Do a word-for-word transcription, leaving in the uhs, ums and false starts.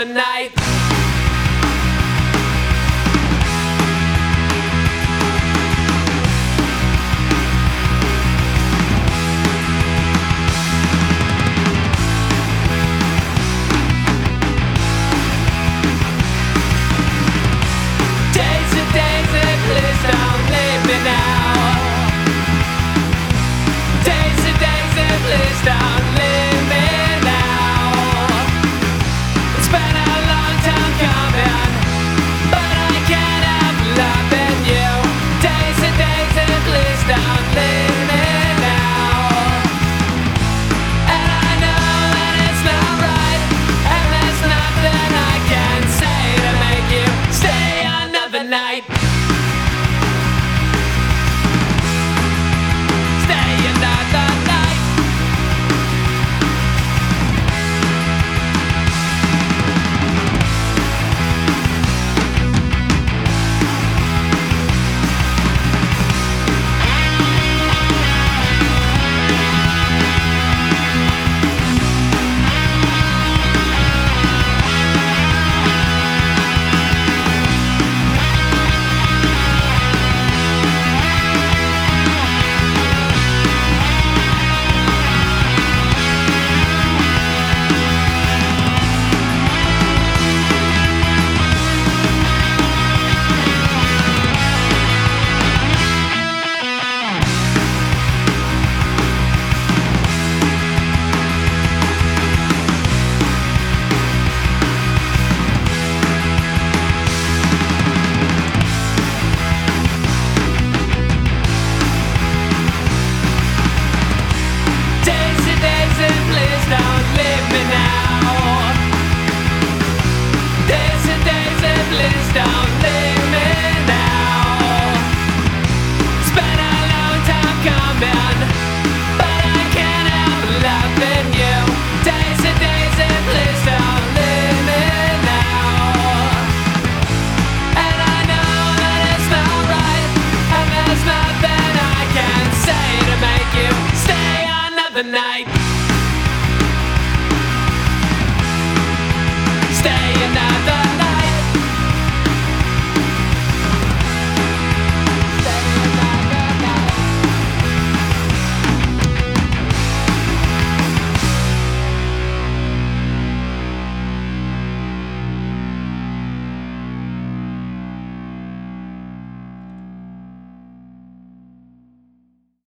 another night. Daisy, Daisy, please don't leave me now. Daisy, Daisy, please don't leave me now. It's been a long time coming, but I can't help loving you. Daisy, Daisy, please don't leave me now. And I know that it's not right, and there's nothing I can say to make you stay another night. Stay another night. Daisy, Daisy, please don't leave me now. Daisy, Daisy, please don't leave me now. It's been a long time coming, but I can't help loving you. Daisy, Daisy, please don't leave me now. And I know that it's not right, and there's nothing I can say to make you stay another night.